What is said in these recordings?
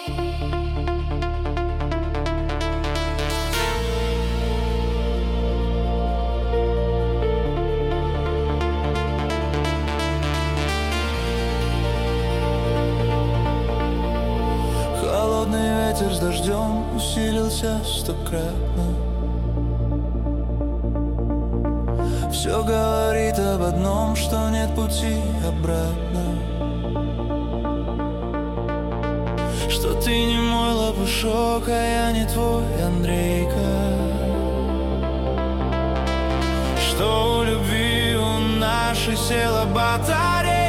Холодный ветер с дождем усилился 100-кратно. Все говорит об одном, что нет пути обратно. Что ты не мой лопушок, а я не твой Андрейка. Что у любви у нашей села батарейка.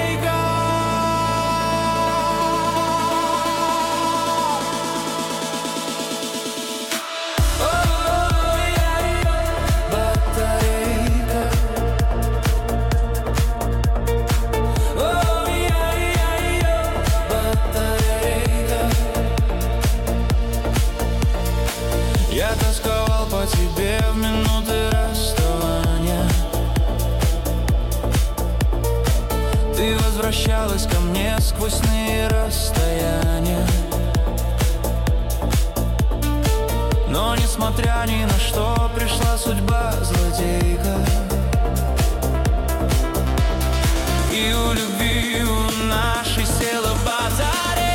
Я тосковал по тебе в минуты расставания. Ты возвращалась ко мне сквозь сны и расстояния. Но несмотря ни на что, пришла судьба злодейка. И у любви у нашей села батарейка.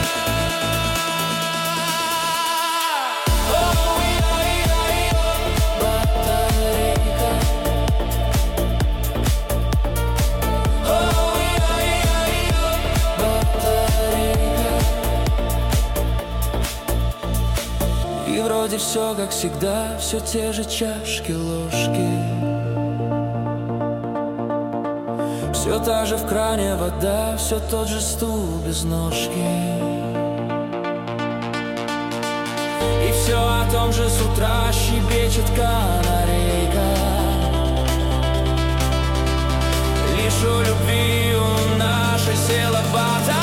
И вроде все как всегда, все те же чашки, ложки. Все та же в кране вода, все тот же стул без ножки. И все о том же с утра щебечет канарейка. Лишь у любви у нашей села батарейка.